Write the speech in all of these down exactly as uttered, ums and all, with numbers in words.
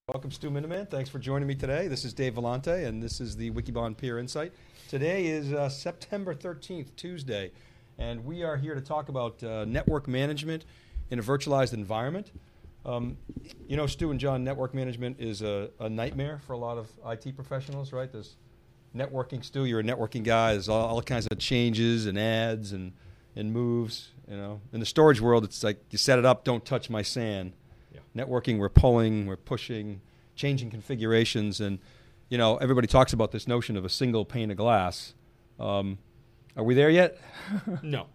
Welcome, Stu Miniman. Thanks for joining me today. This is Dave Vellante, and this is the Wikibon Peer Insight. Today is uh, September thirteenth, Tuesday, and we are here to talk about uh, network management in a virtualized environment. Um, you know, Stu and John, network management is a, a nightmare for a lot of I T professionals, right? There's networking. Stu, you're a networking guy. There's all, all kinds of changes and ads and, and moves. You know, in the storage world, it's like you set it up, don't touch my S A N. Networking, we're pulling, we're pushing, changing configurations, and you know everybody talks about this notion of a single pane of glass. Um, are we there yet? No.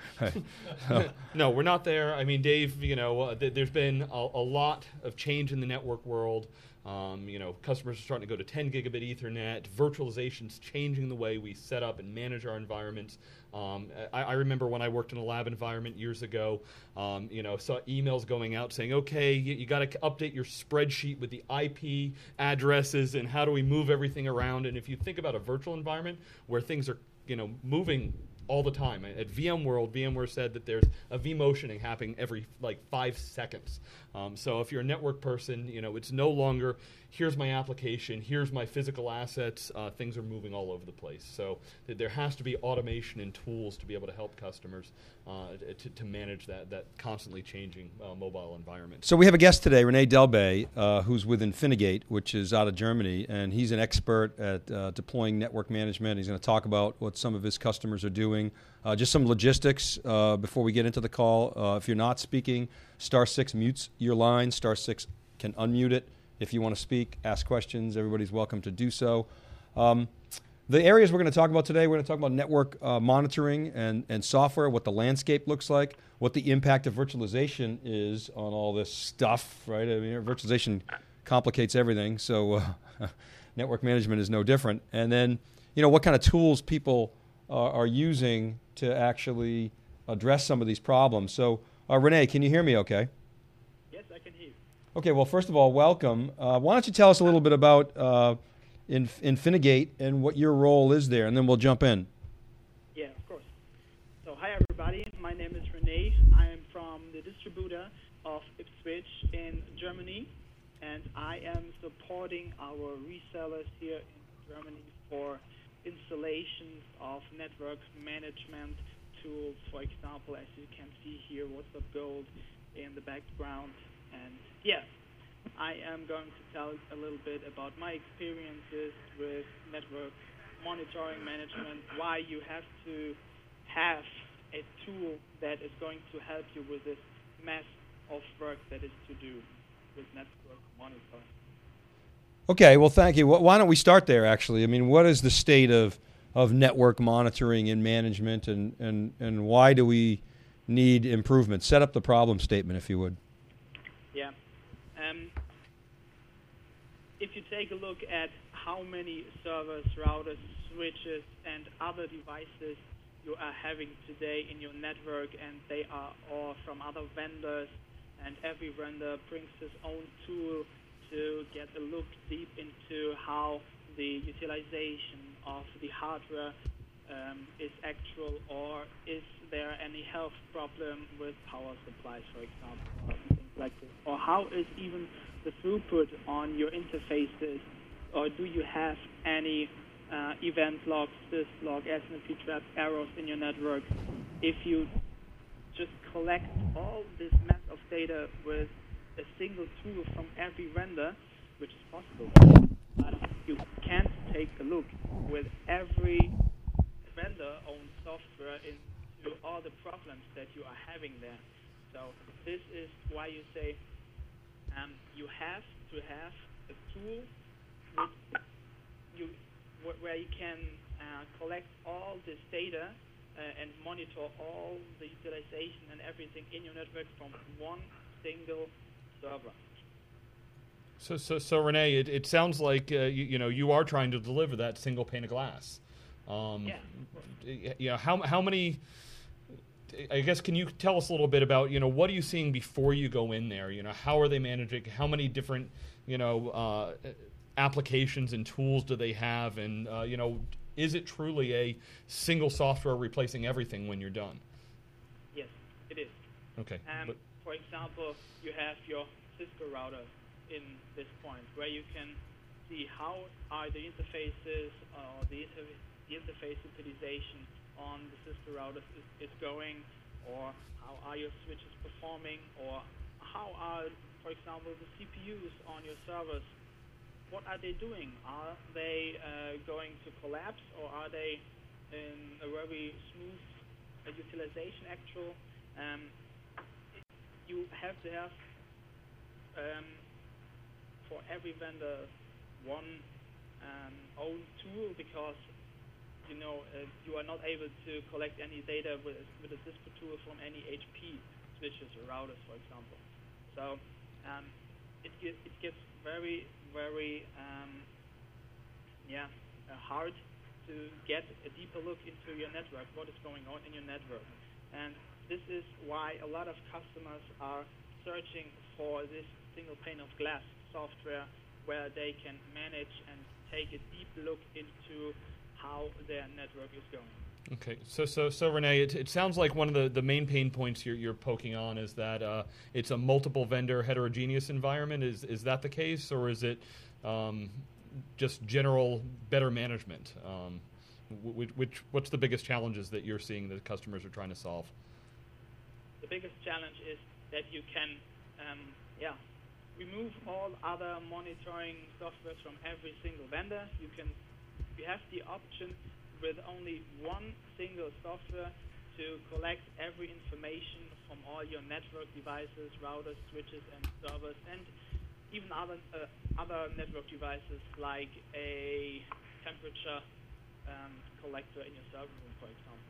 No, we're not there. I mean, Dave, you know, uh, th- there's been a, a lot of change in the network world. Um, you know, customers are starting to go to ten gigabit Ethernet. Virtualization's changing the way we set up and manage our environments. Um, I, I remember when I worked in a lab environment years ago, um, you know, saw emails going out saying, okay, you, you got to update your spreadsheet with the I P addresses and how do we move everything around. And if you think about a virtual environment where things are, you know, moving all the time. At VMworld, VMware said that there's a vMotioning happening every like five seconds. Um, so if you're a network person, you know, it's no longer, here's my application, here's my physical assets, uh, things are moving all over the place. So th- there has to be automation and tools to be able to help customers uh, to, to manage that, that constantly changing uh, mobile environment. So we have a guest today, Rene Delbay, uh, who's with Infinigate, which is out of Germany, and he's an expert at uh, deploying network management. He's going to talk about what some of his customers are doing. Uh, just some logistics uh, before we get into the call. Uh, if you're not speaking, star six mutes your line. Star six can unmute it. If you want to speak, ask questions, everybody's welcome to do so. Um, the areas we're going to talk about today, we're going to talk about network uh, monitoring and, and software, what the landscape looks like, what the impact of virtualization is on all this stuff, right? I mean, virtualization complicates everything, so uh, network management is no different. And then, you know, what kind of tools people uh, are using to actually address some of these problems. So, uh, Rene, can you hear me okay? Yes, I can hear you. Okay, well, first of all, welcome. Uh, why don't you tell us a little bit about uh, Inf- Infinigate and what your role is there, and then we'll jump in. Yeah, of course. So, hi, everybody. My name is Rene. I am from the distributor of Ipswich in Germany, and I am supporting our resellers here in Germany for installations of network management tools. For example, as you can see here, WhatsApp Gold in the background. And yeah, I am going to tell a little bit about my experiences with network monitoring management, why you have to have a tool that is going to help you with this mass of work that is to do with network monitoring. Okay, well, thank you. Why don't we start there, actually? I mean, what is the state of, of network monitoring and management, and, and, and why do we need improvement? Set up the problem statement, if you would. Yeah. Um, if you take a look at how many servers, routers, switches, and other devices you are having today in your network, and they are all from other vendors, and every vendor brings his own tool to get a look deep into how the utilization of the hardware um, is actual, or is there any health problem with power supplies, for example, or things like this. Or how is even the throughput on your interfaces, or do you have any uh, event logs, syslog, S M P trap errors in your network? If you just collect all this mass of data with a single tool from every vendor, which is possible, but you can't take a look with every vendor-owned software into all the problems that you are having there. So this is why you say um, you have to have a tool which you, where you can uh, collect all this data uh, and monitor all the utilization and everything in your network from one single server. So, so, so Rene, it, it sounds like uh, you, you know you are trying to deliver that single pane of glass. Um, yeah. You know, how how many? I guess can you tell us a little bit about you know what are you seeing before you go in there? You know, how are they managing? How many different you know uh, applications and tools do they have? And uh, you know, is it truly a single software replacing everything when you're done? Yes, it is. Okay. Um, but for example, you have your Cisco router in this point, where you can see how are the interfaces or the, inter the interface utilization on the Cisco routers is, is going, or how are your switches performing, or how are, for example, the C P Us on your servers, what are they doing? Are they uh, going to collapse, or are they in a very smooth uh, utilization actual? Um, you have to have um, for every vendor one um, own tool, because you know uh, you are not able to collect any data with, with a Cisco tool from any H P switches or routers, for example. So um, it, get, it gets very, very um, yeah uh, hard to get a deeper look into your network, what is going on in your network. And this is why a lot of customers are searching for this single pane of glass software where they can manage and take a deep look into how their network is going. Okay, so so so Rene, it, it sounds like one of the, the main pain points you're you're poking on is that uh, it's a multiple vendor heterogeneous environment. Is is that the case, or is it um, just general better management? Um, which, which what's the biggest challenges that you're seeing that customers are trying to solve? The biggest challenge is that you can um, yeah remove all other monitoring softwares from every single vendor. You can you have the option with only one single software to collect every information from all your network devices, routers, switches, and servers, and even other uh, other network devices like a temperature um, collector in your server room, for example.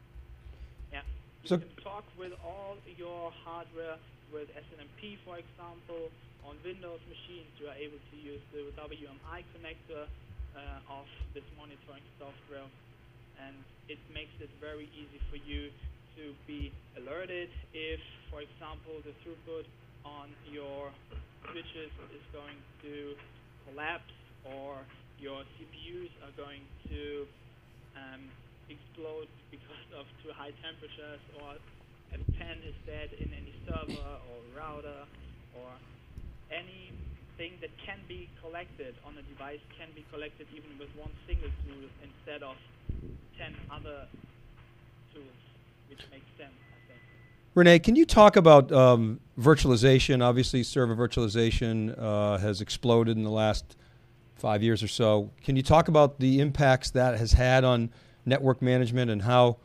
Yeah, you so can talk with all your hardware with S N M P, for example. On Windows machines, you are able to use the W M I connector Uh, of this monitoring software, and it makes it very easy for you to be alerted if, for example, the throughput on your switches is going to collapse, or your C P Us are going to um, explode because of too high temperatures, or a pen is dead in any server or router, or any thing that can be collected on a device can be collected even with one single tool instead of ten other tools, which makes sense, I think. Rene, can you talk about um, virtualization? Obviously, server virtualization uh, has exploded in the last five years or so. Can you talk about the impacts that has had on network management and how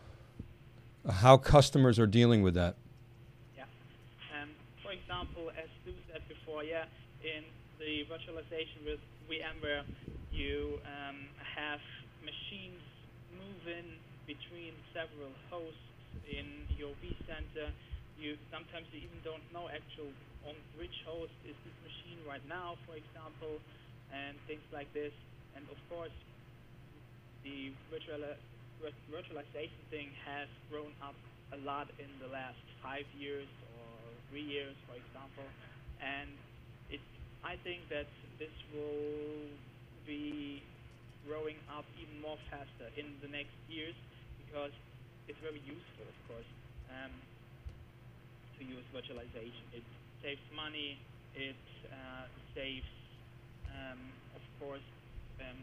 how customers are dealing with that? Yeah. Um, for example, as Stu said before, yeah, in the virtualization with VMware, you um, have machines moving between several hosts in your vCenter. You sometimes you even don't know actual on which host is this machine right now, for example, and things like this. And of course, the virtual virtualization thing has grown up a lot in the last five years or three years, for example, and it I think that this will be growing up even more faster in the next years, because it's very useful, of course, um, to use virtualization. It saves money, it uh, saves, um, of course, um,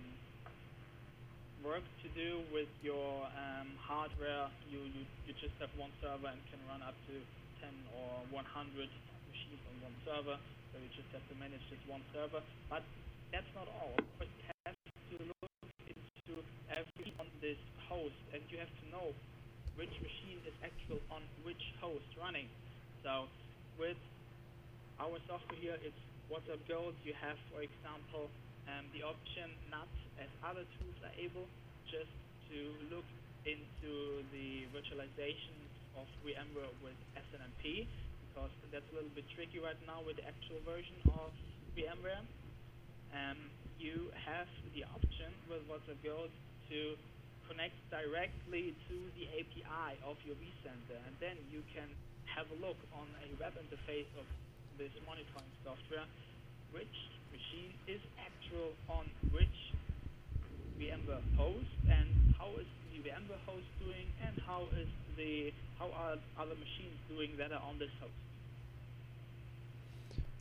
work to do with your um, hardware. You, you, you just have one server and can run up to ten or one hundred machines on one server. So you just have to manage this one server, but that's not all. Of course, you have to look into every on this host, and you have to know which machine is actual on which host running. So with our software here, it's WhatsUp Gold. You have, for example, um, the option, not as other tools are able, just to look into the virtualization of VMware with S N M P. Because that's a little bit tricky right now with the actual version of VMware. Um, you have the option with WhatsUp Gold to connect directly to the A P I of your vCenter, and then you can have a look on a web interface of this monitoring software, which machine is actual on which VMware host, and how is the VMware host doing, and how is the how are other machines doing that are on this host.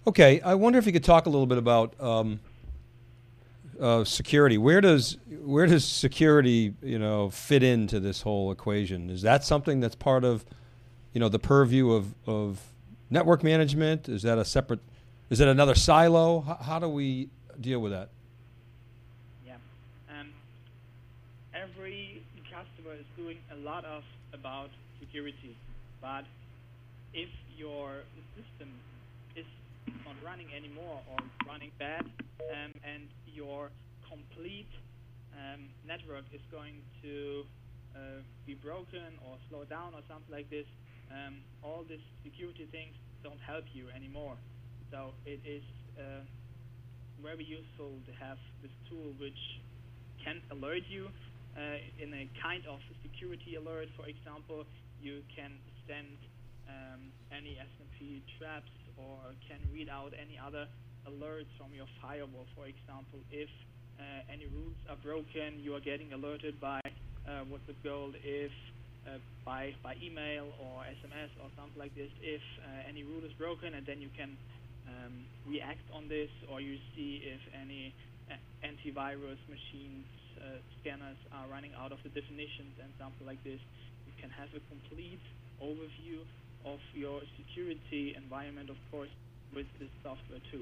Okay, I wonder if you could talk a little bit about um, uh, security. Where does where does security, you know, fit into this whole equation? Is that something that's part of, you know, the purview of, of network management? Is that a separate? Is that another silo? How, how do we deal with that? Yeah, um, every customer is doing a lot of about security, but if your system is not running anymore or running bad, um, and your complete um, network is going to uh, be broken or slow down or something like this, um, all these security things don't help you anymore. So it is uh, very useful to have this tool which can alert you uh, in a kind of security alert. For example, you can send um, any S M P traps or can read out any other alerts from your firewall. For example, if uh, any rules are broken, you are getting alerted by uh, what's the goal if uh, by by email or S M S or something like this if uh, any rule is broken, and then you can um, react on this, or you see if any uh, antivirus machines uh, scanners are running out of the definitions and something like this. You can have a complete overview of your security environment, of course, with this software too.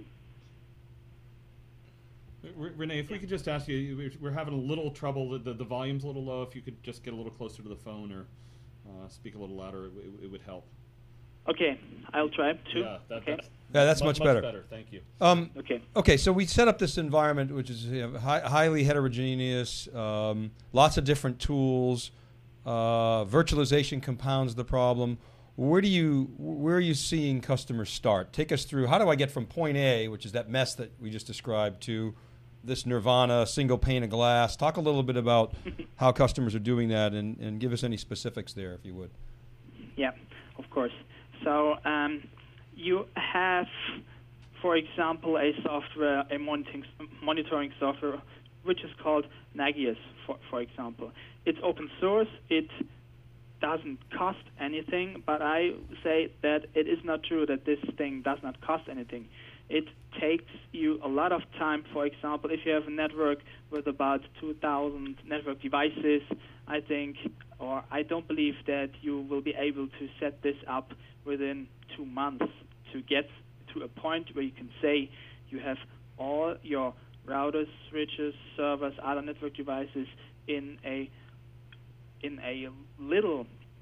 Renee, if we could just ask you, we're having a little trouble, the, the, the volume's a little low. If you could just get a little closer to the phone or uh, speak a little louder, it, it, it would help. Okay, I'll try to. Yeah, that, okay. that's, yeah, that's much, much better. Much better, thank you. Um, okay. Okay, so we set up this environment which is you know, high, highly heterogeneous, um, lots of different tools. Uh, virtualization compounds the problem. Where do you, where are you seeing customers start? Take us through. How do I get from point A, which is that mess that we just described, to this nirvana, single pane of glass? Talk a little bit about how customers are doing that, and, and give us any specifics there, if you would. Yeah, of course. So um, you have, for example, a software, a monitoring, monitoring software, which is called Nagios, for, for example. It's open source. It doesn't cost anything, but I say that it is not true that this thing does not cost anything. It takes you a lot of time. For example, if you have a network with about two thousand network devices, I think, or I don't believe that you will be able to set this up within two months to get to a point where you can say you have all your routers, switches, servers, other network devices in a in a little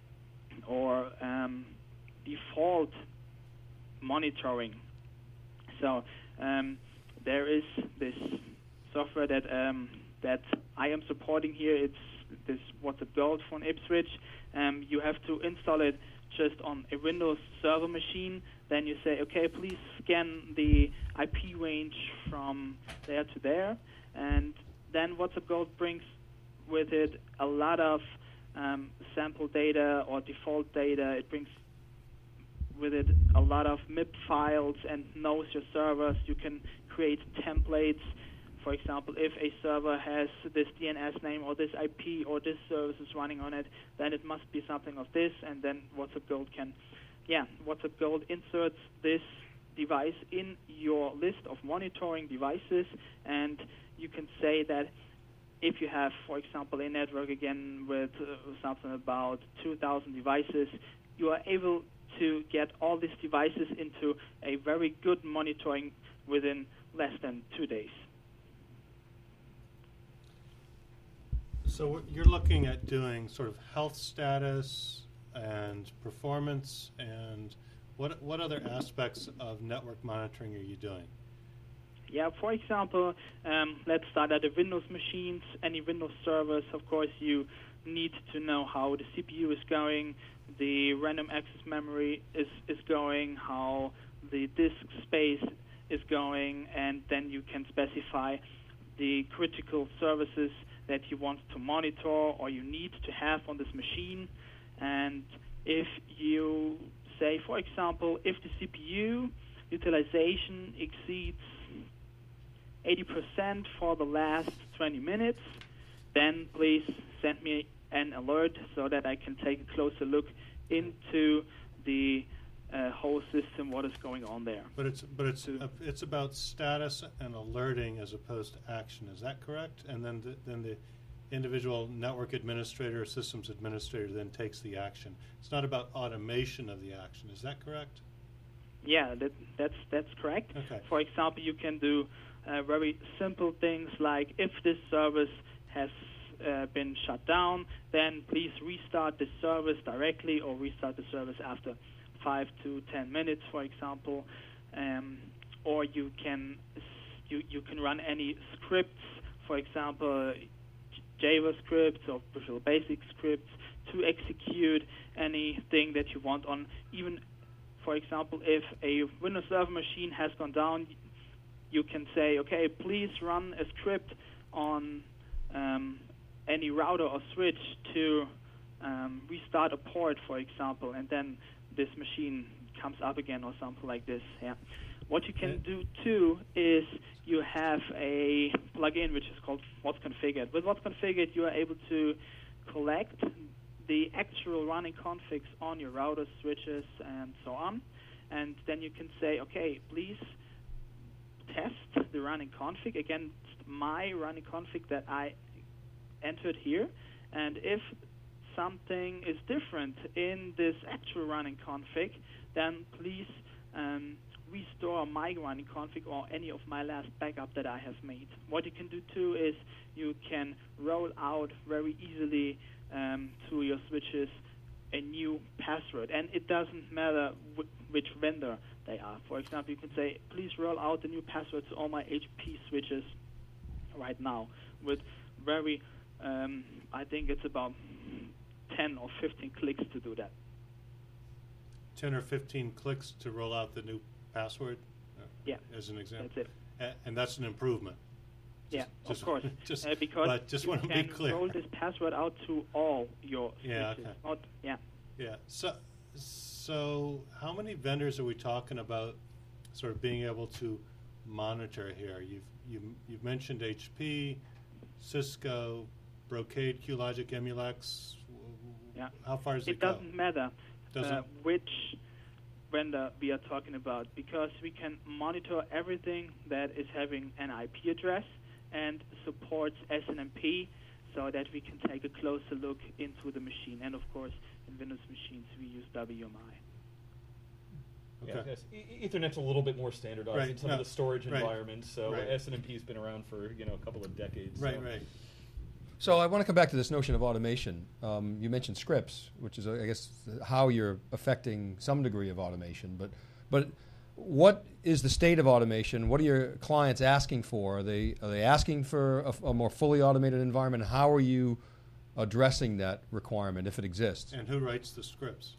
or um, default monitoring. So um, there is this software that um, that I am supporting here. It's this WhatsUp Gold from Ipswitch. Um, you have to install it just on a Windows server machine. Then you say, okay, please scan the I P range from there to there, and then WhatsUp Gold brings with it a lot of um, sample data or default data. It brings with it a lot of M I P files and knows your servers. You can create templates. For example, if a server has this D N S name or this I P or this service is running on it, then it must be something of this, and then WhatsUp Gold can, yeah, WhatsUp Gold inserts this device in your list of monitoring devices, and you can say that if you have, for example, a network again with uh, something about two thousand devices, you are able to get all these devices into a very good monitoring within less than two days. So you're looking at doing sort of health status and performance, and what what other aspects of network monitoring are you doing? Yeah, for example, um, let's start at the Windows machines, any Windows servers. Of course, you need to know how the C P U is going, the random access memory is, is going, how the disk space is going, and then you can specify the critical services that you want to monitor or you need to have on this machine. And if you say, for example, if the C P U utilization exceeds eighty percent for the last twenty minutes, then please send me an alert so that I can take a closer look into the uh, whole system what is going on there. But it's but it's So- uh, it's about status and alerting as opposed to action. Is that correct? And then the, then the individual network administrator or systems administrator then takes the action. It's not about automation of the action. Is that correct? Yeah, that, that's that's correct. Okay. For example, you can do uh, very simple things like if this service has uh, been shut down, then please restart the service directly or restart the service after five to ten minutes, for example. Um, or you can s- you you can run any scripts, for example, JavaScript or Visual Basic scripts to execute anything that you want on. Even, for example, if a Windows Server machine has gone down, you can say, okay, please run a script on um, any router or switch to um, restart a port, for example, and then this machine comes up again or something like this. Yeah. What you can do too is you have a plugin which is called What's Configured. With What's Configured, you are able to collect the actual running configs on your routers, switches, and so on. And then you can say, okay, please test the running config against my running config that I entered here. And if something is different in this actual running config, then please um, restore my running config or any of my last backup that I have made. What you can do too is you can roll out very easily um, to your switches a new password, and it doesn't matter wh- which vendor they are. For example, you can say, please roll out the new password to all my H P switches right now with very, um, I think it's about ten or fifteen clicks to do that. ten or fifteen clicks to roll out the new password, uh, Yeah, as an example. that's it. A- and that's an improvement. Yeah, just- of course. just- uh, because but just you want to be can clear. roll this password out to all your switches. Yeah, okay. Not, yeah. Yeah. So, so how many vendors are we talking about? Sort of being able to monitor here. You've you've, you've mentioned H P, Cisco, Brocade, QLogic, Emulex. Yeah. How far does it, It go? doesn't matter Doesn't- uh, which vendor we are talking about, because we can monitor everything that is having an I P address and supports S N M P, so that we can take a closer look into the machine. And of course, in Windows machines, we use W M I. Okay. Yeah, yes. E- Ethernet's a little bit more standardized Right, in some no, of the storage right, environments, so right. S N M P's been around for you know a couple of decades. Right, so. right. So I want to come back to this notion of automation. Um, you mentioned scripts, which is, I guess, how you're affecting some degree of automation. But, but what is the state of automation? What are your clients asking for? Are they are they asking for a, a more fully automated environment? How are you addressing that requirement, if it exists? And who writes the scripts?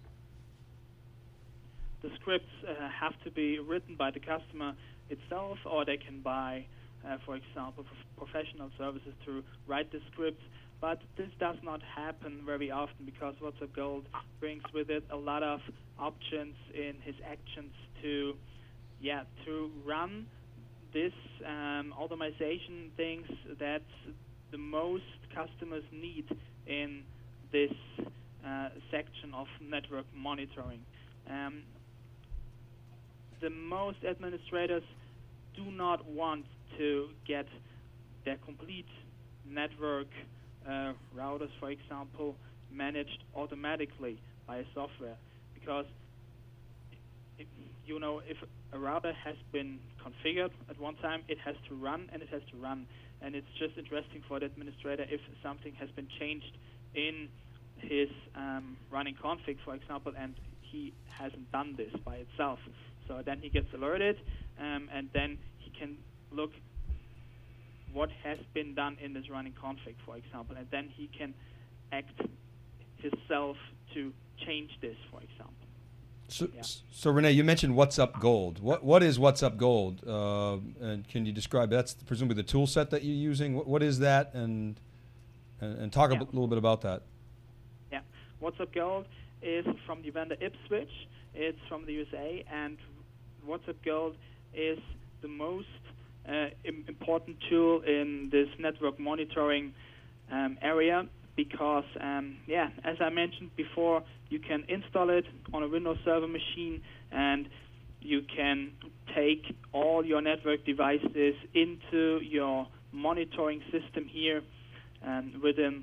The scripts uh, have to be written by the customer itself, or they can buy, uh, for example, prof- professional services to write the scripts. But this does not happen very often, because WhatsUp Gold brings with it a lot of options in his actions to, yeah, to run this um, automation things that the most customers need in this uh, section of network monitoring. Um, the most administrators do not want to get their complete network uh, routers, for example, managed automatically by a software, because it, you know, if a router has been configured at one time, it has to run and it has to run, and it's just interesting for the administrator if something has been changed in his um, running config, for example, and he hasn't done this by itself. So then he gets alerted, um, and then he can look what has been done in this running config, for example, and then he can act himself to change this, for example. So, Yeah. so Renee, you mentioned WhatsUp Gold. What what is WhatsUp Gold? Uh, and can you describe that's presumably the tool set that you're using? What, what is that? And and, and talk Yeah. a b- little bit about that. Yeah, WhatsUp Gold is from the vendor Ipswitch. It's from the U S A, and WhatsUp Gold is the most uh, im- important tool in this network monitoring um, area, because, um, yeah, as I mentioned before, you can install it on a Windows Server machine, and you can take all your network devices into your monitoring system here, and within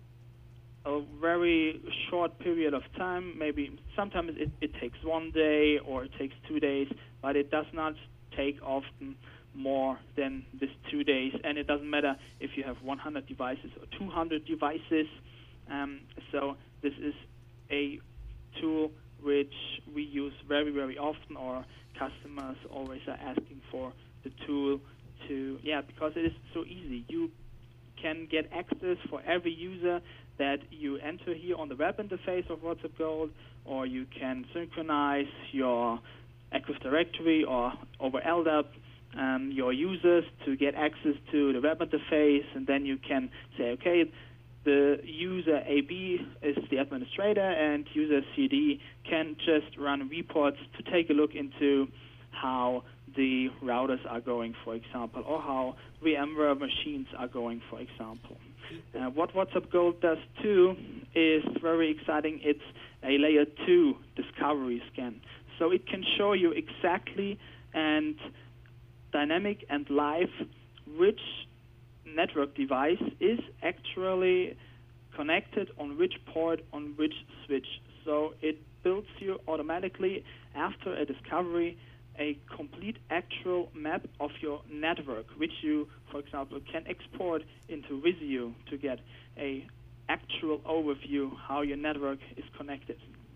a very short period of time, maybe sometimes it, it takes one day or it takes two days, but it does not take often more than this two days, and it doesn't matter if you have one hundred devices or two hundred devices. Um, so this is a tool which we use very, very often, or customers always are asking for the tool to, yeah, because it is so easy. You can get access for every user that you enter here on the web interface of WhatsUp Gold, or you can synchronize your Active Directory or over L D A P um, your users to get access to the web interface, and then you can say, okay, the user A B is the administrator, and user C D can just run reports to take a look into how the routers are going, for example, or how VMware machines are going, for example. Uh, what WhatsUp Gold does too is very exciting. It's a layer two discovery scan. So it can show you exactly and dynamic and live which network device is actually connected on which port on which switch. So it builds you automatically after a discovery a complete actual map of your network, which you, for example, can export into Visio to get a actual overview how your network is connected.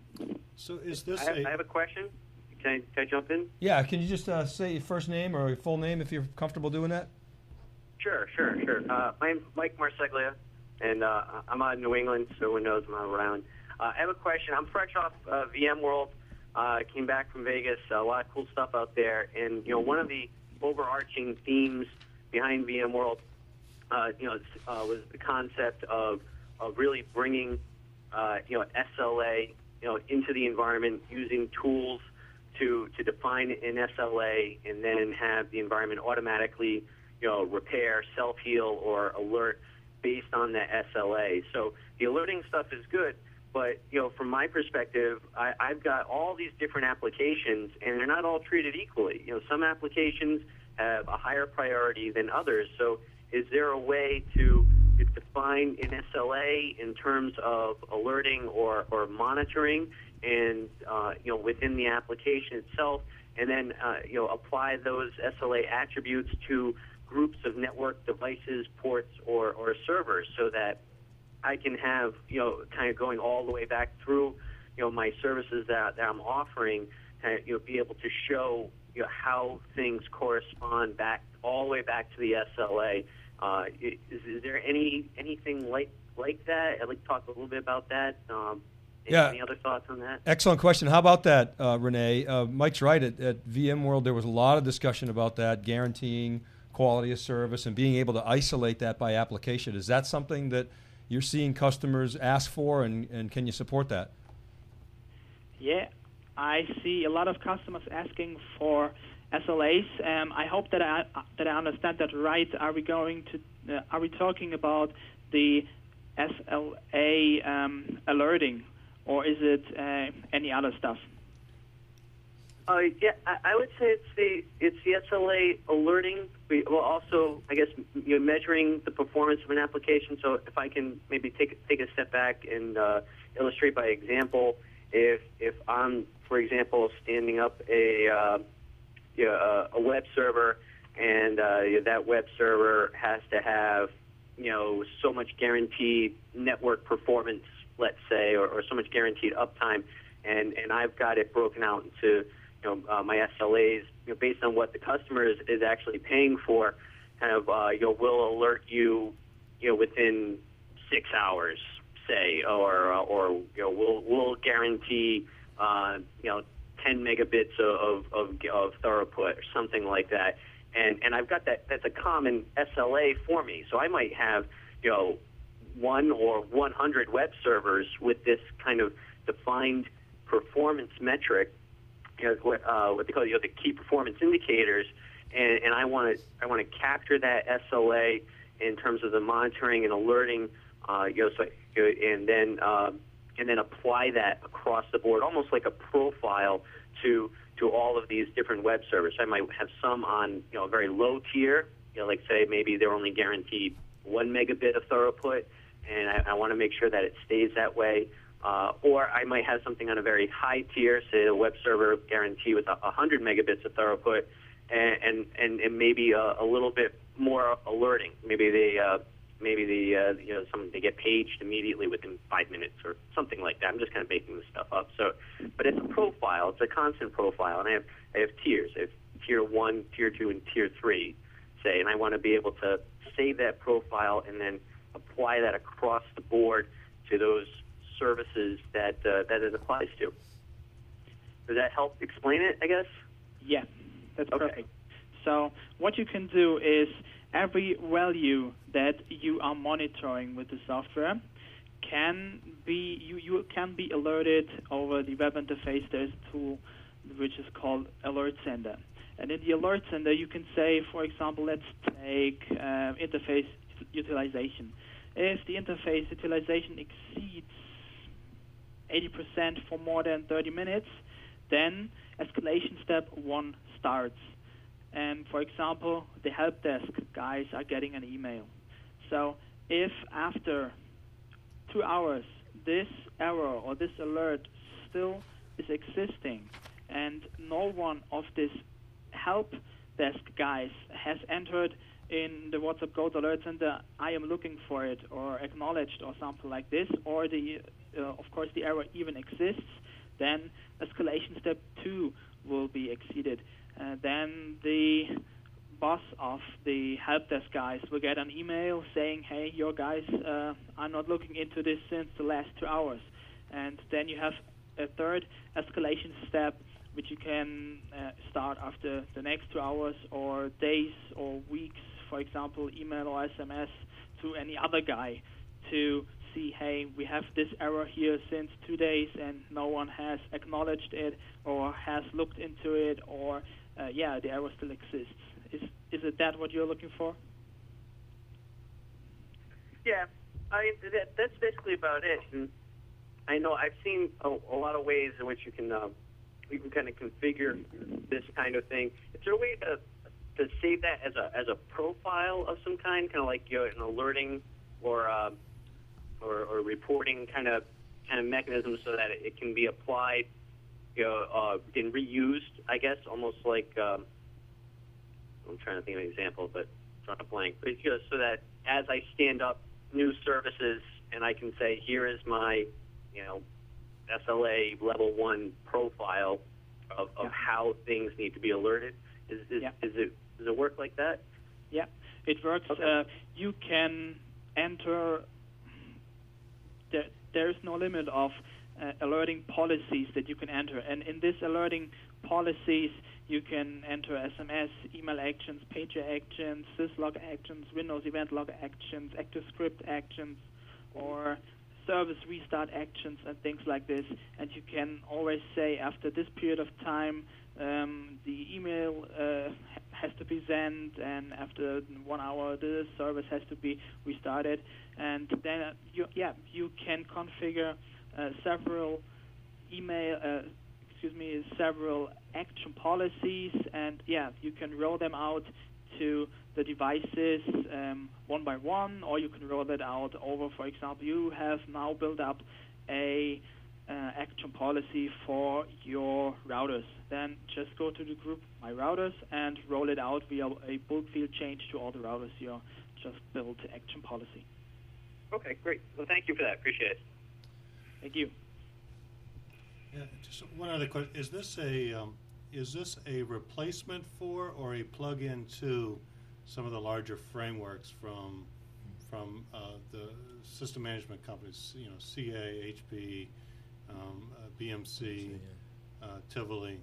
So is this I have, a... I have a question. Can I, can I jump in? Yeah, can you just uh, say your first name or your full name if you're comfortable doing that? Sure, sure, sure. Uh, my name's Mike Marseglia, and uh, I'm out of New England, so who knows when I'm around. Uh, I have a question. I'm fresh off uh, VMworld. Uh, came back from Vegas. A lot of cool stuff out there, and you know, one of the overarching themes behind VMworld, uh, you know, uh, was the concept of of really bringing, uh, you know, S L A, you know, into the environment using tools to to define an S L A, and then have the environment automatically, you know, repair, self-heal, or alert based on the S L A. So the alerting stuff is good. But, you know, from my perspective, I, I've got all these different applications, and they're not all treated equally. You know, some applications have a higher priority than others. So is there a way to define an S L A in terms of alerting or, or monitoring and, uh, you know, within the application itself, and then, uh, you know, apply those S L A attributes to groups of network devices, ports, or, or servers, so that I can have, you know, kind of going all the way back through, you know, my services that, that I'm offering, kind of, you know, be able to show, you know, how things correspond back all the way back to the S L A. Uh, is, is there any anything like like that? I'd like to talk a little bit about that. Um, Yeah. Any other thoughts on that? Excellent question. How about that, uh, Renee? Uh, Mike's right. At, at VMworld, there was a lot of discussion about that, guaranteeing quality of service and being able to isolate that by application. Is that something that you're seeing customers ask for, and, and can you support that? Yeah, I see a lot of customers asking for S L As. Um, I hope that I that I understand that right. Are we going to? Uh, are we talking about the S L A um, alerting, or is it uh, any other stuff? Uh, yeah, I, I would say it's the it's the S L A alerting. We well also, I guess, you know, measuring the performance of an application. So if I can maybe take take a step back and uh, illustrate by example, if if I'm, for example, standing up a uh, you know, a, a web server, and uh, you know, that web server has to have, you know, so much guaranteed network performance, let's say, or, or so much guaranteed uptime, and and I've got it broken out into, you know, uh, my S L As, you know, based on what the customer is, is actually paying for, kind of, uh, you know, will alert you, you know, within six hours, say, or uh, or you know, we'll we'll guarantee, uh, you know, ten megabits of of, of throughput or something like that, and and I've got that. That's a common S L A for me. So I might have, you know, one or one hundred web servers with this kind of defined performance metric, you know, what, uh, what they call, you know, the key performance indicators, and, and I want to I want to capture that S L A in terms of the monitoring and alerting, uh, you know, so, and then uh, and then apply that across the board, almost like a profile to to all of these different web servers. I might have some on, you know, a very low tier, you know, like say maybe they're only guaranteed one megabit of throughput, and I, I want to make sure that it stays that way. Uh, or I might have something on a very high tier, say a web server guarantee with a, one hundred megabits of throughput, and and, and, and maybe a, a little bit more alerting. Maybe they uh, maybe the uh, you know some they get paged immediately within five minutes or something like that. I'm just kind of making this stuff up. So, but it's a profile. It's a constant profile, and I have I have tiers. I have tier one, tier two, and tier three, say, and I want to be able to save that profile and then apply that across the board to those services that uh, that it applies to. Does that help explain it, I guess? Yeah, that's okay. perfect. So what you can do is every value that you are monitoring with the software can be you, you can be alerted over the web interface. There's a tool which is called Alert Sender. And in the Alert Sender, you can say, for example, let's take uh, interface utilization. If the interface utilization exceeds eighty percent for more than thirty minutes, then escalation step one starts. And for example, the help desk guys are getting an email. So if after two hours this error or this alert still is existing and no one of this help desk guys has entered in the WhatsApp Gold Alert Center, I am looking for it, or acknowledged, or something like this, or the, uh, of course, the error even exists, then escalation step two will be exceeded. Uh, then the boss of the help desk guys will get an email saying, hey, your guys uh, are not looking into this since the last two hours. And then you have a third escalation step, which you can uh, start after the next two hours or days or weeks, for example, email or S M S to any other guy to see, hey, we have this error here since two days and no one has acknowledged it or has looked into it, or, uh, yeah, the error still exists. Is is it that what you're looking for? Yeah, I that, that's basically about it. And I know I've seen a, a lot of ways in which you can uh, you can kind of configure this kind of thing. Is there a way to to save that as a as a profile of some kind, kind of like, you know, an alerting or uh, or, or reporting kind of kind of mechanism, so that it, it can be applied, you know, uh, and reused? I guess almost like um, I'm trying to think of an example, but it's on a blank. But, you know, so that as I stand up new services and I can say, here is my, you know, S L A level one profile of, of yeah. how things need to be alerted. Is, is, yeah. is it does it work like that? Yeah, it works. Okay. Uh, you can enter. There, there is no limit of uh, alerting policies that you can enter, and in this alerting policies, you can enter S M S, email actions, pager actions, syslog actions, Windows event log actions, ActiveScript actions, or service restart actions and things like this. And you can always say, after this period of time, um, the email uh, has to be sent, and after one hour, the service has to be restarted. And then, uh, you, yeah, you can configure uh, several email, uh, excuse me, several action policies, and yeah, you can roll them out to the devices um, one by one, or you can roll that out over, for example, you have now built up a uh, action policy for your routers. Then just go to the group My Routers and roll it out via a bulk field change to all the routers you just built action policy. Okay, great. Well, thank you for that. Appreciate it. Thank you. Yeah, just one other question: Is this a um, is this a replacement for or a plug-in to some of the larger frameworks from from uh, the system management companies? You know, C A, H P, um, uh, B M C, uh, Tivoli.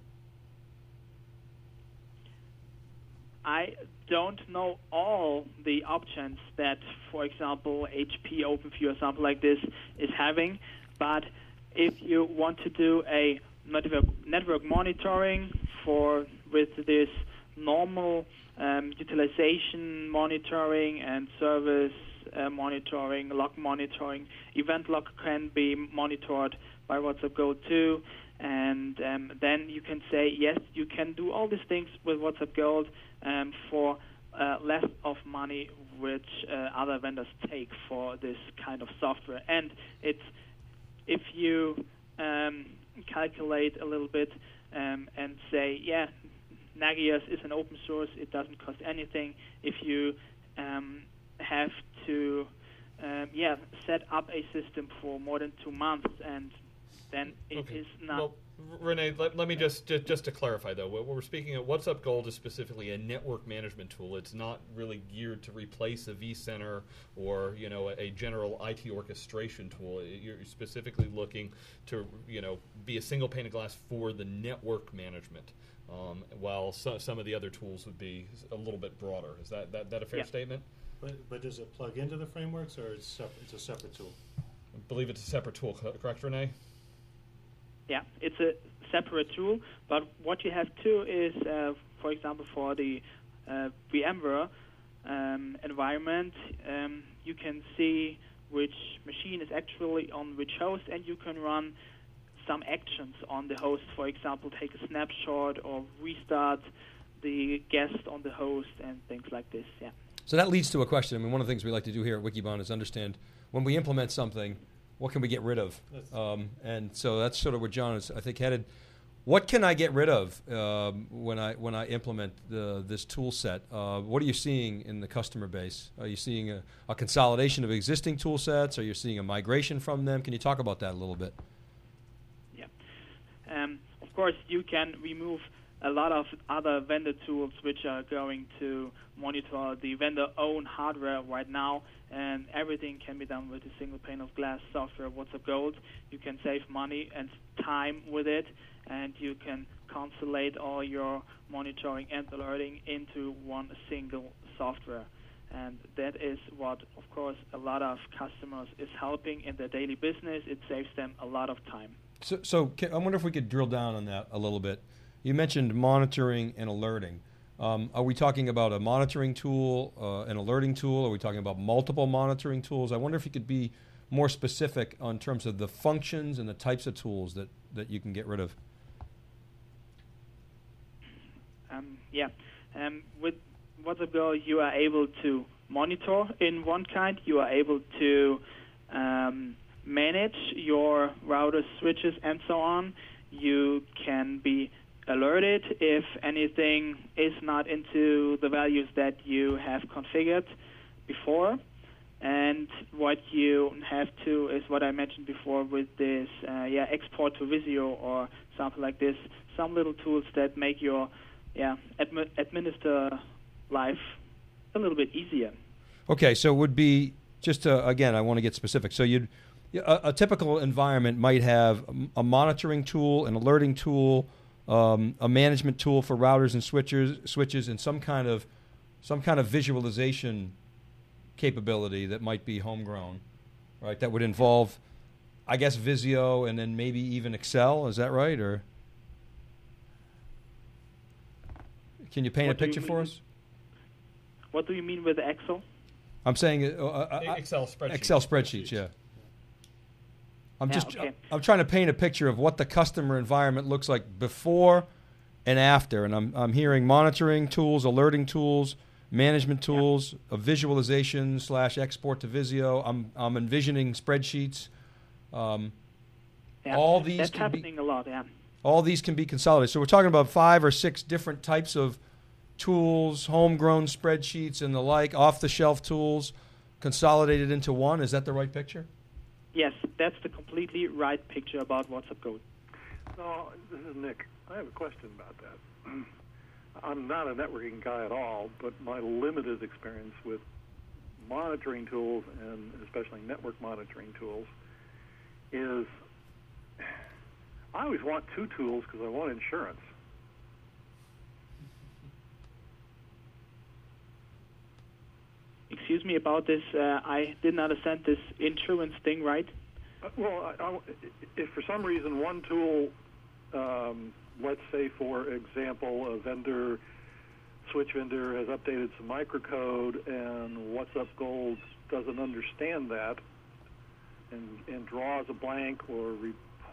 I don't know all the options that, for example, H P OpenView or something like this is having, but if you want to do a network, network monitoring for with this normal um, utilization monitoring and service uh, monitoring, log monitoring, event log can be monitored by WhatsUp Gold too. And um, then you can say, yes, you can do all these things with WhatsUp Gold um, for uh, less of money which uh, other vendors take for this kind of software. And it's if you um, calculate a little bit um, and say, yeah, Nagios is an open source, it doesn't cost anything. If you um, have to um, yeah, set up a system for more than two months, and then it okay. is not... Well, Renee, let, let me just, just just to clarify, though, what we're speaking of, WhatsUp Gold is specifically a network management tool. It's not really geared to replace a vCenter or, you know, a, a general I T orchestration tool. You're specifically looking to, you know, be a single pane of glass for the network management, um, while so, some of the other tools would be a little bit broader. Is that, that, that a fair yeah. statement? But, but does it plug into the frameworks, or it's, sep- it's a separate tool? I believe it's a separate tool, correct, Renee? Yeah, it's a separate tool, but what you have too is, uh, for example, for the uh, VMware um, environment, um, you can see which machine is actually on which host, and you can run some actions on the host. For example, take a snapshot or restart the guest on the host and things like this. Yeah. So that leads to a question. I mean, one of the things we like to do here at Wikibon is understand when we implement something, what can we get rid of? Um, and so that's sort of where John is, I think, headed. What can I get rid of um, when I when I implement the, this tool set? Uh, what are you seeing in the customer base? Are you seeing a, a consolidation of existing tool sets? Are you seeing a migration from them? Can you talk about that a little bit? Yeah. Um, of course, you can remove a lot of other vendor tools which are going to monitor the vendor-owned hardware right now, and everything can be done with a single pane of glass software, WhatsUp Gold. You can save money and time with it, and you can consolidate all your monitoring and alerting into one single software. And that is what, of course, a lot of customers is helping in their daily business. It saves them a lot of time. So, so can, I wonder if we could drill down on that a little bit. You mentioned monitoring and alerting. Um, are we talking about a monitoring tool, uh, an alerting tool? Are we talking about multiple monitoring tools? I wonder if you could be more specific on terms of the functions and the types of tools that, that you can get rid of. Um, yeah. Um, with WhatsUp Go, you are able to monitor in one kind. You are able to um, manage your routers, switches, and so on. You can be alerted if anything is not into the values that you have configured before. And what you have to is what I mentioned before with this uh, yeah, export to Visio or something like this, some little tools that make your yeah, admi- administer life a little bit easier. Okay, so it would be, just to, again, I want to get specific. So you'd a, a typical environment might have a monitoring tool, an alerting tool, Um, a management tool for routers and switches, switches, and some kind of some kind of visualization capability that might be homegrown, right? That would involve, I guess, Visio and then maybe even Excel. Is that right? Or can you paint What a picture for mean? us? What do you mean with Excel? I'm saying uh, uh, Excel spreadsheets. Excel spreadsheets, yeah. I'm Yeah, just okay. I'm trying to paint a picture of what the customer environment looks like before and after, and I'm I'm hearing monitoring tools, alerting tools, management tools, a visualization slash export to Visio. I'm I'm envisioning spreadsheets. Um, Yeah, all these that's can happening be, a lot. Yeah. all these can be consolidated. So we're talking about five or six different types of tools, homegrown spreadsheets and the like, off-the-shelf tools, consolidated into one. Is that the right picture? Yes, that's the completely right picture about WhatsUp Gold. No, this is Nick. I have a question about that. I'm not a networking guy at all, but my limited experience with monitoring tools, and especially network monitoring tools, is I always want two tools because I want insurance. Excuse me about this. Uh, I didn't understand this insurance thing, right? Uh, well, I, I, if for some reason one tool, um, let's say, for example, a vendor, switch vendor has updated some microcode, and WhatsUp Gold doesn't understand that, and, and draws a blank or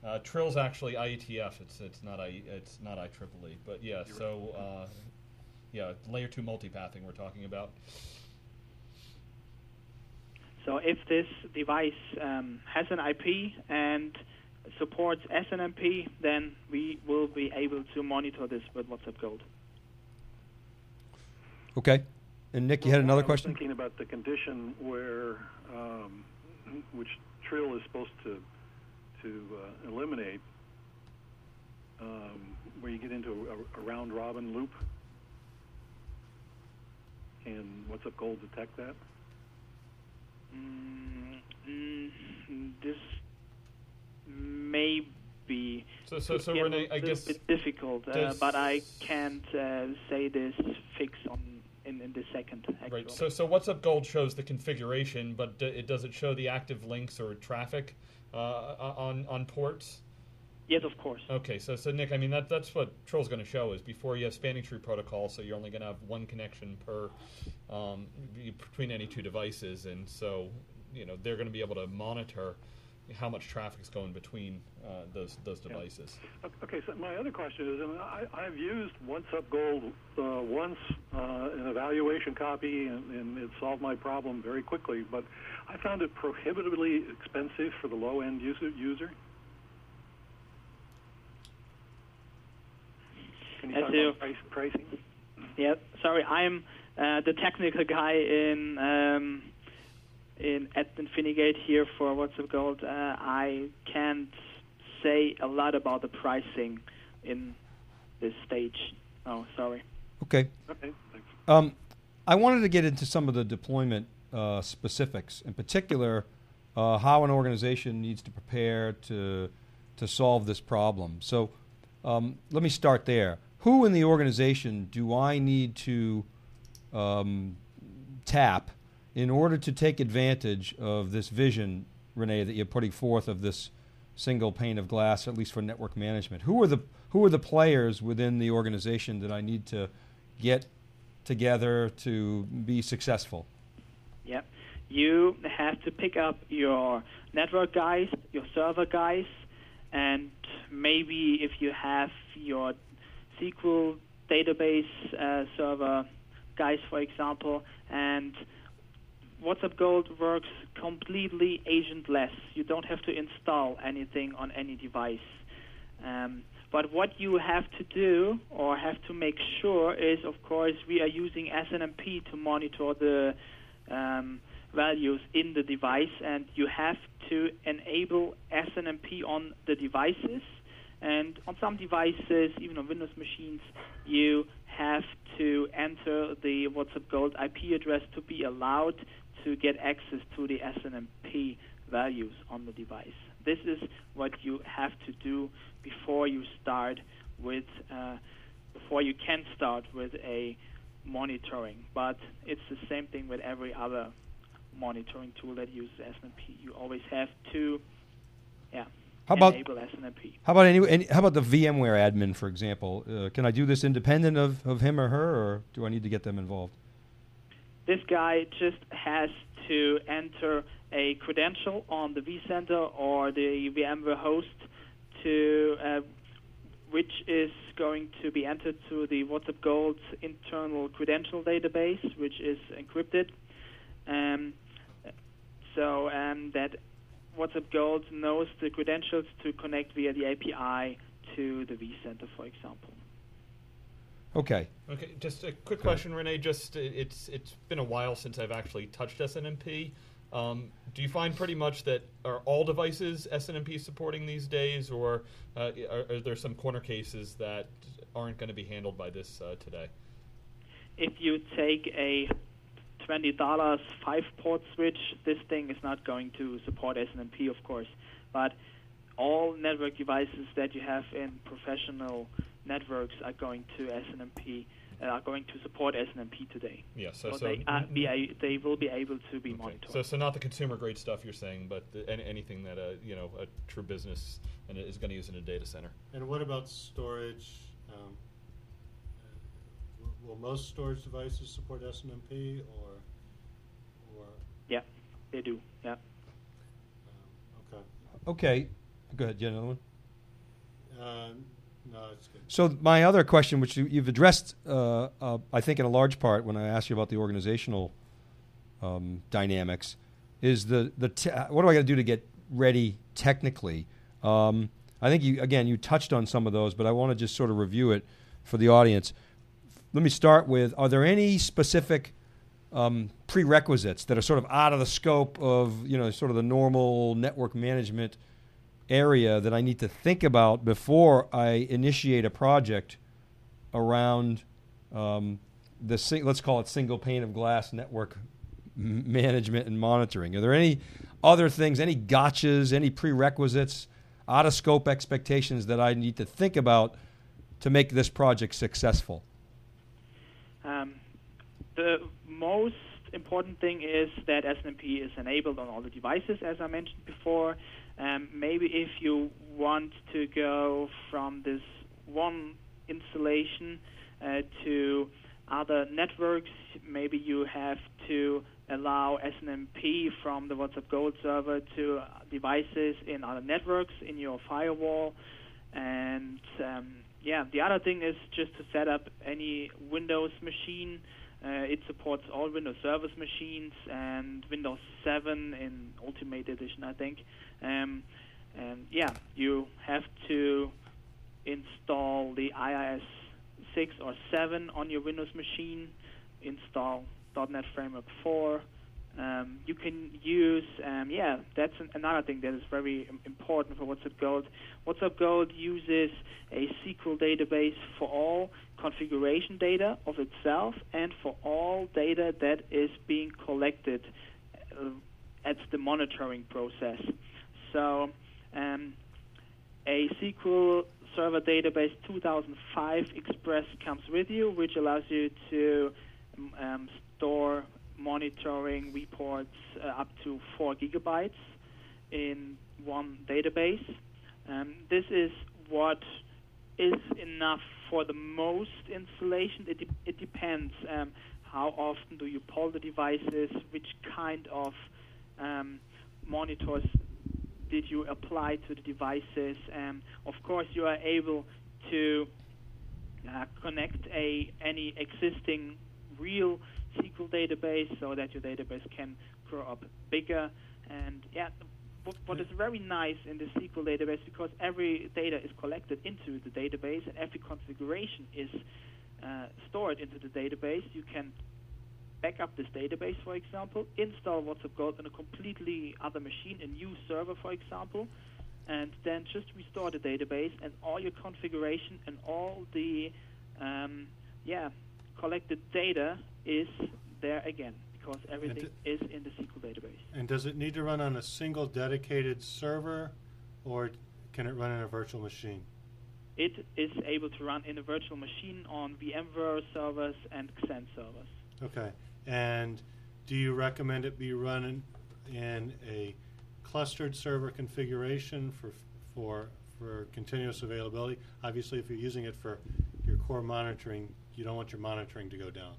Uh, Trill's actually I E T F. It's it's not I it's not I triple E. But yeah, so uh, yeah, layer two multipathing we're talking about. So if this device um, has an I P and supports S N M P, then we will be able to monitor this with WhatsUp Gold. Okay. And Nick, you had another I was question? thinking about the condition where, um, which Trill is supposed to to uh, eliminate, um, where you get into a, a round robin loop. Can WhatsUp Gold detect that? Mm, mm, this may be So, so, so get Renee, a I little guess bit difficult, uh, does- but I can't uh, say this fix on in, in the second. Right. actually. So, so WhatsUp Gold shows the configuration, but d- it does it show the active links or traffic uh, on on ports? Yes, of course. Okay. So, so Nick, I mean that that's what Trill's going to show is before you have spanning tree protocol, so you're only going to have one connection per um, between any two devices, and so you know they're going to be able to monitor how much traffic is going between uh, those those devices. Yeah. Okay, so my other question is, and I, I've used WhatsUp Gold uh, once, uh, an evaluation copy, and, and it solved my problem very quickly, but I found it prohibitively expensive for the low-end user. user. Can you As talk you- about price, pricing? Yeah, sorry, I'm uh, the technical guy in um, in at Infinigate here for WhatsUp Gold. Uh, I can't say a lot about the pricing in this stage. Oh, sorry. Okay. Okay, thanks. Um, I wanted to get into some of the deployment uh, specifics, in particular, uh, how an organization needs to prepare to to solve this problem. So, um, let me start there. Who in the organization do I need to um, tap in order to take advantage of this vision, Renee, that you're putting forth of this single pane of glass, at least for network management? Who are the who are the players within the organization that I need to get together to be successful? Yeah, you have to pick up your network guys, your server guys, and maybe if you have your S Q L database uh, server guys, for example, and WhatsUp Gold works completely agentless. You don't have to install anything on any device. Um, but what you have to do or have to make sure is, of course, we are using S N M P to monitor the um, values in the device, and you have to enable S N M P on the devices. And on some devices, even on Windows machines, you have to enter the WhatsUp Gold I P address to be allowed to get access to the S N M P values on the device. This is what you have to do before you start with, uh, before you can start with a monitoring. But it's the same thing with every other monitoring tool that uses S N M P. You always have to, yeah. How about enable S N M P. How about any, any? How about the VMware admin, for example? Uh, can I do this independent of, of him or her, or do I need to get them involved? This guy just has to enter a credential on the vCenter or the VMware host, to uh, which is going to be entered to the WhatsUp Gold internal credential database, which is encrypted. Um, so um, that WhatsUp Gold knows the credentials to connect via the A P I to the vCenter, for example. Okay. Okay, just a quick question, Renee. Just it's it's been a while since I've actually touched S N M P. Um, do you find pretty much that are all devices S N M P supporting these days, or uh, are, are there some corner cases that aren't going to be handled by this uh, today? If you take a twenty dollars five-port switch, this thing is not going to support S N M P, of course. But all network devices that you have in professional networks are going to S N M P, uh, are going to support S N M P today. Yeah, so, so, so they, uh, be a, they will be able to be okay. monitored. So, so not the consumer grade stuff you're saying, but the, any, anything that a you know a true business and is going to use in a data center. And what about storage? Um, uh, will most storage devices support S N M P, or or? Yeah, they do. Yeah. Um, okay. Okay. Go ahead. You have another one? Uh, no, it's good. So my other question, which you, you've addressed, uh, uh, I think in a large part when I asked you about the organizational um, dynamics, is the, the te- what do I got to do to get ready technically? Um, I think, you again, you touched on some of those, but I want to just sort of review it for the audience. Let me start with, are there any specific um, prerequisites that are sort of out of the scope of, you know, sort of the normal network management area that I need to think about before I initiate a project around um, the, sing- let's call it single pane of glass network m- management and monitoring? Are there any other things, any gotchas, any prerequisites, out of scope expectations that I need to think about to make this project successful? Um, the most important thing is that S N M P is enabled on all the devices, as I mentioned before. Um, maybe if you want to go from this one installation uh, to other networks, maybe you have to allow S N M P from the WhatsUp Gold server to devices in other networks in your firewall. And um, yeah, the other thing is just to set up any Windows machine. Uh, it supports all Windows Service machines and Windows seven in Ultimate Edition, I think. Um, and yeah, you have to install the I I S six or seven on your Windows machine, install .NET Framework four. Um, you can use, um, yeah, that's an, another thing that is very im- important for WhatsUp Gold. WhatsUp Gold uses a S Q L database for all configuration data of itself and for all data that is being collected uh, at the monitoring process. So um, a S Q L Server Database two thousand five Express comes with you, which allows you to um, store monitoring reports uh, up to four gigabytes in one database. Um, this is what is enough for the most installation. It, de- it depends um, how often do you poll the devices, which kind of um, monitors did you apply to the devices. Um, of course, you are able to uh, connect a any existing real S Q L database so that your database can grow up bigger. And yeah, what, what is very nice in the S Q L database, because every data is collected into the database and every configuration is uh, stored into the database, you can back up this database, for example, install WhatsUp Gold on a completely other machine, a new server, for example, and then just restore the database, and all your configuration and all the um, yeah collected data is there again, because everything is in the S Q L database. And does it need to run on a single dedicated server, or can it run in a virtual machine? It is able to run in a virtual machine on VMware servers and Xen servers. Okay. And do you recommend it be run in, in a clustered server configuration for for for continuous availability? Obviously, if you're using it for your core monitoring, you don't want your monitoring to go down.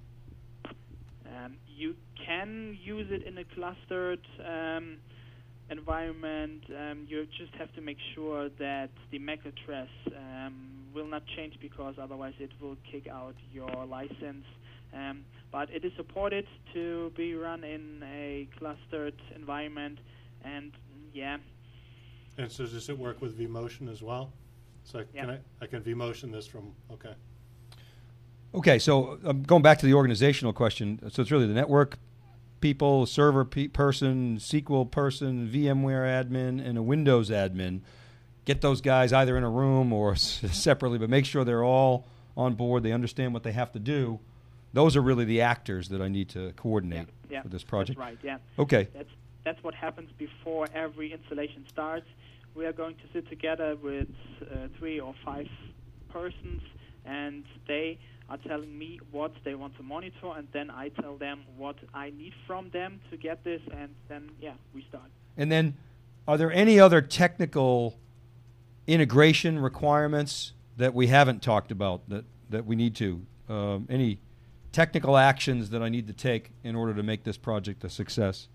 Um, you can use it in a clustered um, environment. Um, you just have to make sure that the M A C address um, will not change, because otherwise it will kick out your license. Um, but it is supported to be run in a clustered environment, and yeah. And so does it work with vMotion as well? So I, Yeah. can I, I can vMotion this from, okay. Okay, so um, going back to the organizational question, so it's really the network people, server pe- person, S Q L person, VMware admin, and a Windows admin. Get those guys either in a room or s- separately, but make sure they're all on board, they understand what they have to do. Those are really the actors that I need to coordinate Yeah, yeah, with this project. That's right, yeah. Okay. That's that's what happens before every installation starts. We are going to sit together with uh, three or five persons, and they are telling me what they want to monitor, and then I tell them what I need from them to get this, and then, yeah, we start. And then are there any other technical integration requirements that we haven't talked about that, that we need to? Um, any technical actions that I need to take in order to make this project a success?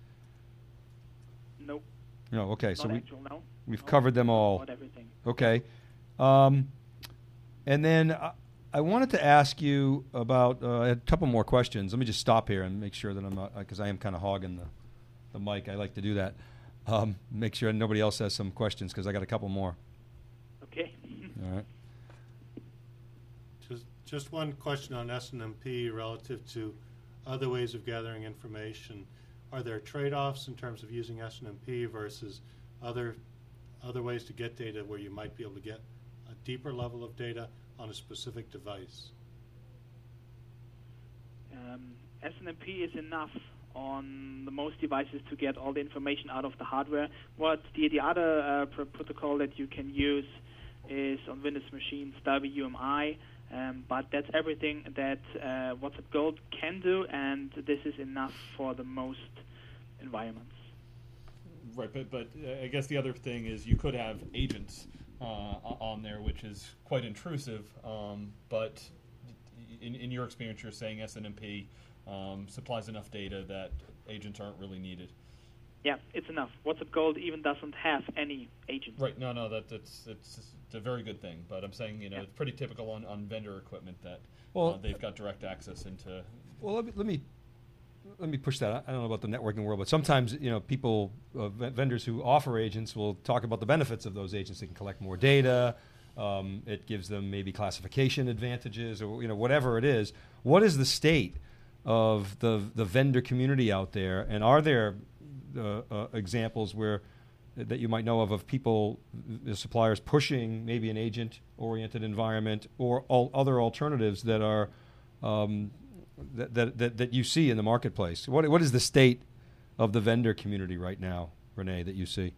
Nope. No, okay. Not so we, actual, no. we've no. covered them all. Not everything. Okay. Um, and then I, I wanted to ask you about uh, I had a couple more questions. Let me just stop here and make sure that I'm not, because I am kind of hogging the, the mic. I like to do that. Um, make sure nobody else has some questions, because I got a couple more. Okay. All right. Just, just one question on S N M P relative to other ways of gathering information. Are there trade-offs in terms of using S N M P versus other other ways to get data where you might be able to get a deeper level of data on a specific device? Um, S N M P is enough on the most devices to get all the information out of the hardware. What the, the other uh, pr- protocol that you can use is on Windows machines W M I, um, but that's everything that uh, WhatsApp Gold can do, and this is enough for the most environments. Right, but but uh, I guess the other thing is you could have agents uh, on there, which is quite intrusive. Um, but in, in your experience, you're saying S N M P um, supplies enough data that agents aren't really needed. Yeah, it's enough. WhatsApp Gold even doesn't have any agents. Right. No, no, that, that's it's, it's a very good thing. But I'm saying, you know, yeah. it's pretty typical on, on vendor equipment that well, uh, they've got direct access into. Well, let me, let me let me push that. I don't know about the networking world, but sometimes, you know, people, uh, v- vendors who offer agents will talk about the benefits of those agents. They can collect more data. Um, it gives them maybe classification advantages, or you know, whatever it is. What is the state of the the vendor community out there, and are there uh, uh, examples where that you might know of of people, the suppliers pushing maybe an agent-oriented environment or all other alternatives that are um, that, that that that you see in the marketplace? What what is the state of the vendor community right now, Renee, that you see?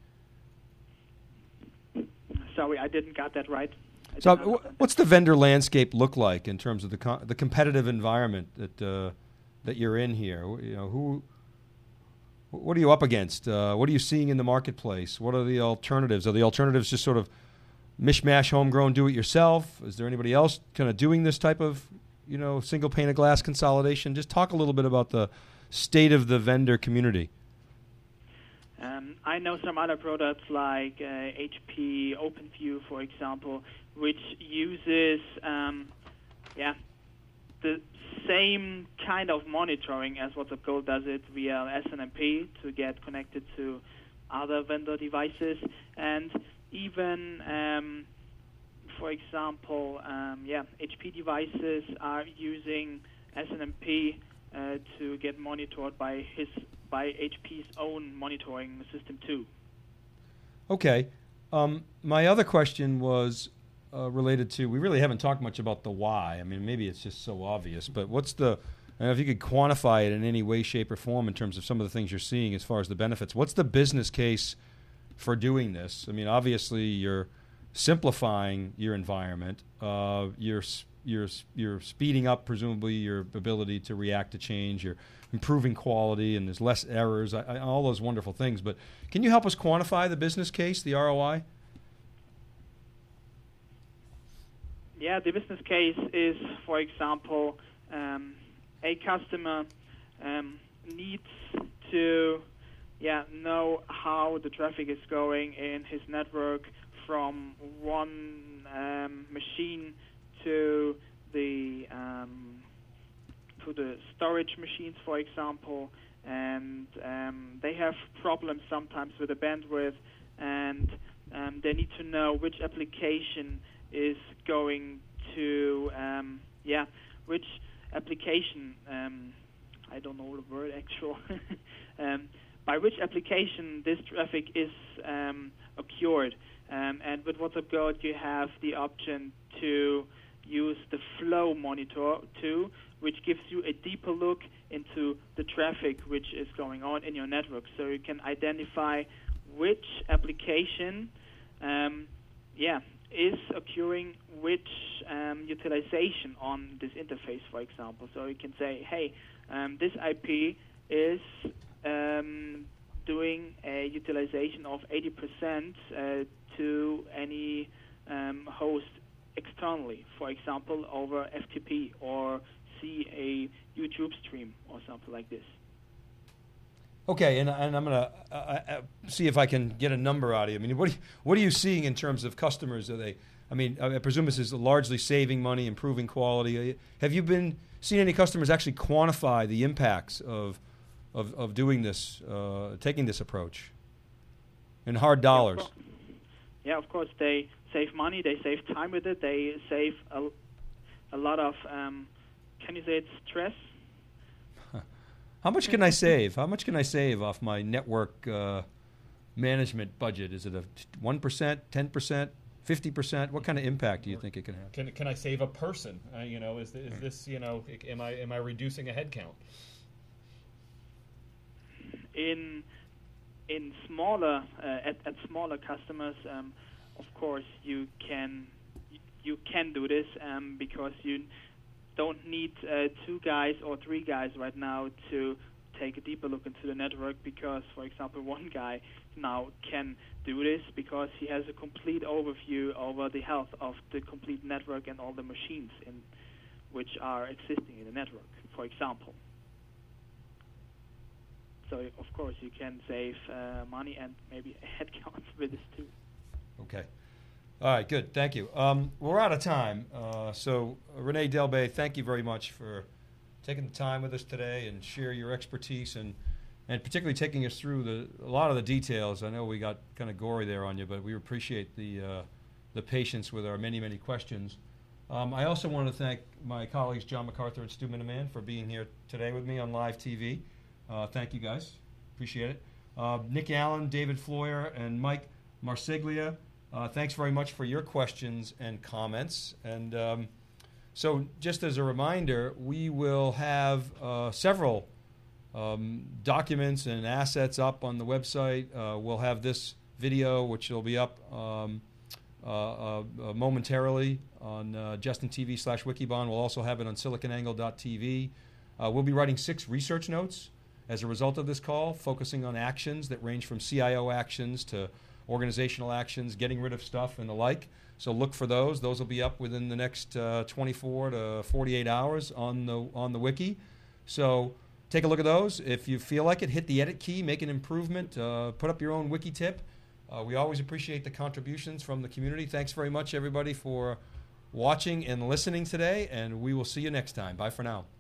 Sorry, I didn't get that right. I So, w- what's the vendor landscape look like in terms of the co- the competitive environment that uh, that you're in here? You know, who, what are you up against? Uh, what are you seeing in the marketplace? What are the alternatives? Are the alternatives just sort of mishmash, homegrown, do-it-yourself? Is there anybody else kind of doing this type of, you know, single pane of glass consolidation? Just talk a little bit about the state of the vendor community. Um, I know some other products like uh, H P OpenView, for example, which uses um, yeah the same kind of monitoring as WhatsApp Gold does it via S N M P to get connected to other vendor devices, and even um, for example, um, yeah, H P devices are using S N M P uh, to get monitored by his. by H P's own monitoring system too. Okay. Um, my other question was uh, related to, we really haven't talked much about the why. I mean, maybe it's just so obvious, but what's the, and if you could quantify it in any way, shape, or form in terms of some of the things you're seeing as far as the benefits, what's the business case for doing this? I mean, obviously you're simplifying your environment. Uh, you're You're you're speeding up, presumably, your ability to react to change. You're improving quality, and there's less errors. I, I, all those wonderful things. But can you help us quantify the business case, the R O I? Yeah, the business case is, for example, um, a customer um, needs to yeah know how the traffic is going in his network from one um, machine to the um, to the storage machines, for example, and um, they have problems sometimes with the bandwidth, and um, they need to know which application is going to um, yeah which application um, I don't know the word actual um, by which application this traffic is um, occurred, um, and with WhatsApp Gold you have the option to use the flow monitor too, which gives you a deeper look into the traffic which is going on in your network. So you can identify which application um, yeah, is occurring which um, utilization on this interface, for example. So you can say, hey, um, this I P is um, doing a utilization of eighty percent uh, to any um, host externally, for example, over F T P, or see a YouTube stream or something like this. Okay, and, and I'm going to uh, uh, see if I can get a number out of you. I mean, what, what are you seeing in terms of customers? Are they I mean, I presume this is largely saving money, improving quality. Have you been seeing any customers actually quantify the impacts of of, of doing this, uh, taking this approach in hard dollars? Yeah, of course. Yeah, of course, they save money, they save time with it, they save a, a lot of, um, can you say it's stress? How much can I save? How much can I save off my network uh, management budget? Is it a one percent, ten percent, fifty percent? What kind of impact do you think it can have? Can can I save a person? Uh, you know, is is this, you know, am I am I reducing a head count? In in smaller uh, at, at smaller customers, um, of course you can you can do this um, because you don't need uh, two guys or three guys right now to take a deeper look into the network, because, for example, one guy now can do this because he has a complete overview over the health of the complete network and all the machines in which are existing in the network, for example. So, of course, you can save uh, money and maybe headcounts with this too. Okay. All right, good. Thank you. Um, we're out of time. Uh, so, Rene Delbey, thank you very much for taking the time with us today and share your expertise and, and particularly taking us through the a lot of the details. I know we got kind of gory there on you, but we appreciate the uh, the patience with our many, many questions. Um, I also want to thank my colleagues John MacArthur and Stu Miniman for being here today with me on live T V. Uh, thank you, guys. Appreciate it. Uh, Nick Allen, David Floyer, and Mike Marseglia, uh, thanks very much for your questions and comments. And um, so just as a reminder, we will have uh, several um, documents and assets up on the website. Uh, we'll have this video, which will be up um, uh, uh, momentarily on uh, Justin T V slash Wikibon. We'll also have it on silicon angle dot t v. Uh, we'll be writing six research notes as a result of this call, focusing on actions that range from C I O actions to organizational actions, getting rid of stuff and the like. So look for those. Those will be up within the next uh, twenty-four to forty-eight hours on the on the wiki. So take a look at those. If you feel like it, hit the edit key, make an improvement, uh, put up your own wiki tip. Uh, we always appreciate the contributions from the community. Thanks very much, everybody, for watching and listening today, and we will see you next time. Bye for now.